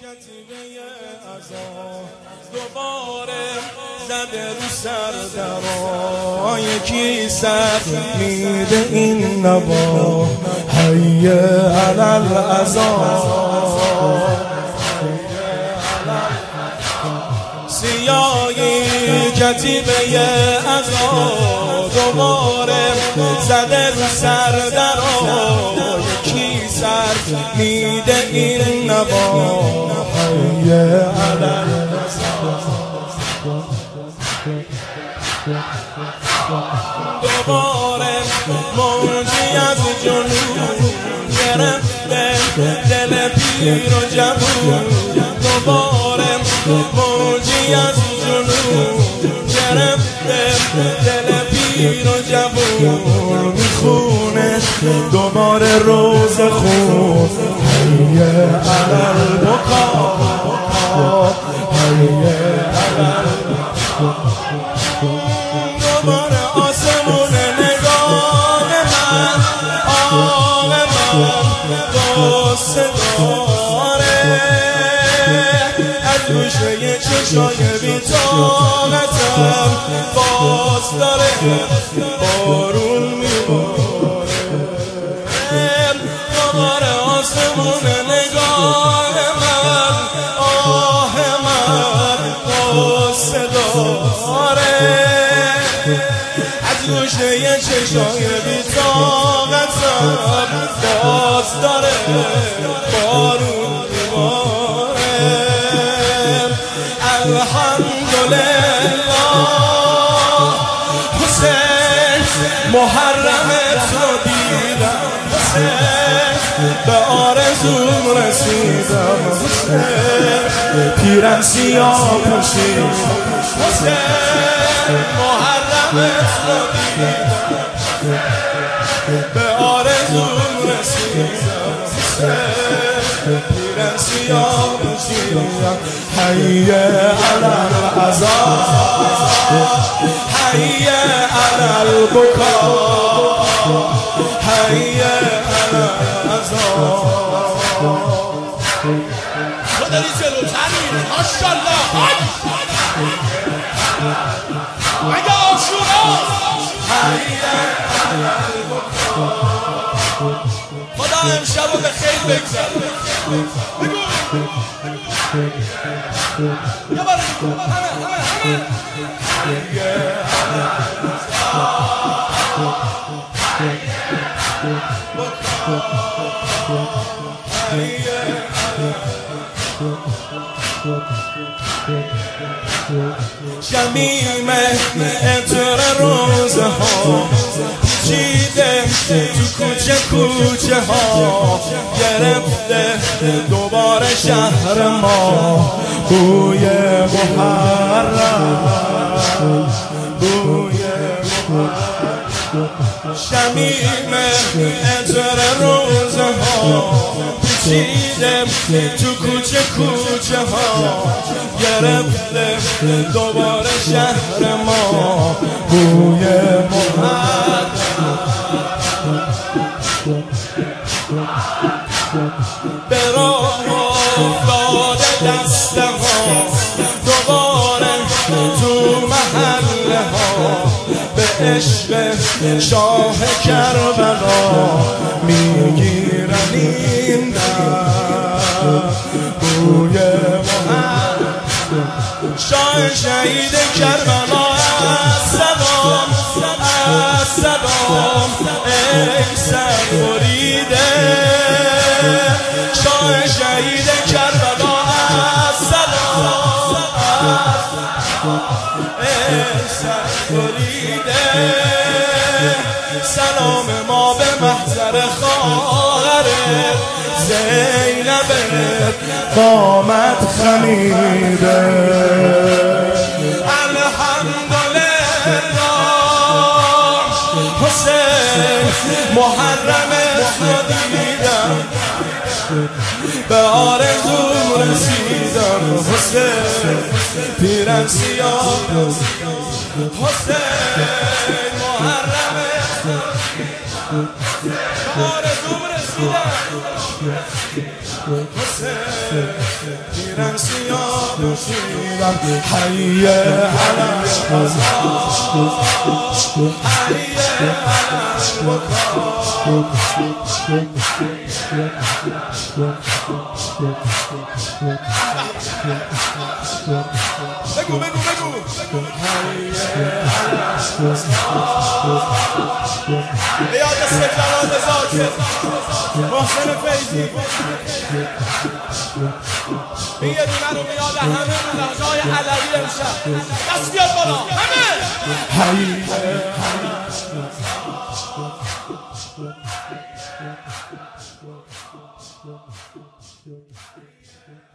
کتیبه عزا دوباره زده رو سر درا، یکی سر میده این نوا، حی علی العزا. سیاهی کتیبه عزا دوباره زده رو سر درا، یکی سر میده این نوا، حی علی العزا. دوباره موجی از جنون گرفته دل پیر و جوون، دوباره موجی از جنون گرفته دل پیر و جوون، میخونه دوباره روز خون، حی علی البکا، حی علی البکا. دوباره آسمون نگاه من، آه من قصه داره، از گوشه چشای بی‌طاقتم باز داره بارون میباره. دوباره آسمون نگاه من، آه من قصه داره، از گوشه چشای بی‌طاقتم باز داره بارون میباره. الحمدلله حسین محرمت رو دیدم، حسین به آرزوم رسیدم، حسین پیرن سیاه پوشیدم، حسین محرمت رو دیدم، به آرزوم رسیدم، حسین پیرن سیاه پوشیدم. حی علی العزا، حی علی البکا، حی علی العزا. تو داری جلوتر میری ماشاءالله. اگه آشوراست خدا امشب رو به خیر بگذره. بگو یه بار همه شمیم عطر روزها پیچیده تو کوچه کوچه ها، گرفته دوباره شهر ما بوی محرم، بوی محرم. شمیم عطر روزها پیچیده تو کوچه کوچه ها، گرفته دوباره شهر ما بوی محرم. به راه افتاده دسته ها دوباره تو محله ها، به عشق شاه کربلا میگیرن این دم، بوی محرم. شاه شهید کربلا السلام، السلام ای سر بریده، شاه شهید کربلا السلام، ای سر بریده. سلام ما به محضر خواهر زینب قامت خمیده. الحمدلله حسین محرمت رو دیدم، به آرزوم رسیدم، حسین پیرن سیاه، حسین محرمت رو دیدم، به آرزوم رسیدم. رسیدم حسین پیرن سیاه دوشیدم حیه علم حیه علم بگو به یاد سجلال زاکر محسن فیضی این یه دونه رو به یاد همه ملحجای علوی امشب دست بیاد بالا همه